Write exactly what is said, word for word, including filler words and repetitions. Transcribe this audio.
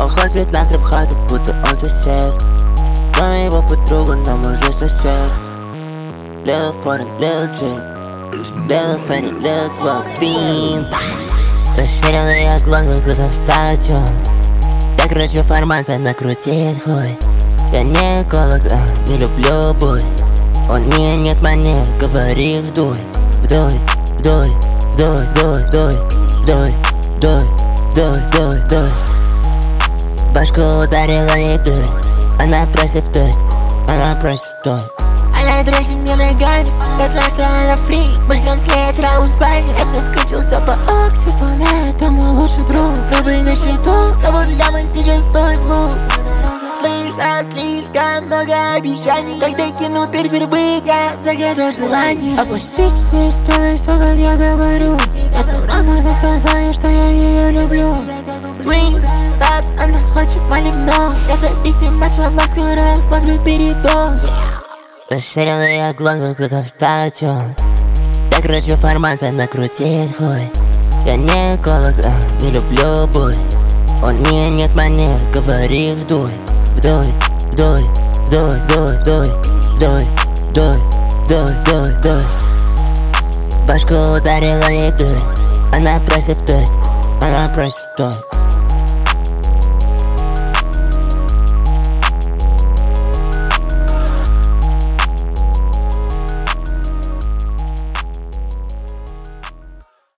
Он хочет на трип-хату, будто он сосед. Но его подруга нам уже сосед. Лил форен, лил джип, лил фенни, лил глок, твин. Расширил я глаза, как автотюн. Я кручу формата, накрутит хуй. Я не эколог, а не люблю буй. Он не нет манер, говори вдуй. Вдуй, вдуй, вдуй, вдуй, вдуй, вдуй, вдуй, вдуй, вдуй, вдуй. Башку ударила ей дурь. Она просит вдуть, она просит вдуй. Она дрожит мне ногами, я знаю, что она фри. Мы ждем след раус в бане. Я соскучился по Окси, словно это мой лучший друг. Рубль на счету, но вот для мы сейчас стоит мув. Слышно слишком много обещаний. Когда кину перевербы, я загадаю желание. Опустись, не стой, все как я говорю. Я соврал, когда сказала, что я ее люблю. Ring, так, она хочет маливно. Я зависим от слова, скоро ослаблю передоз. Расширил я глаза, как автотюн. Я кручу формата, накрутит хуй. Я не эколог, а не люблю буй. Он не нет манер, говори вдуй. Вдуй, вдуй, вдуй, вдуй, вдуй, вдуй, вдуй, вдуй, вдуй, вдуй. Башку ударила ей дурь. Она просит вдуть, она просит вдуй.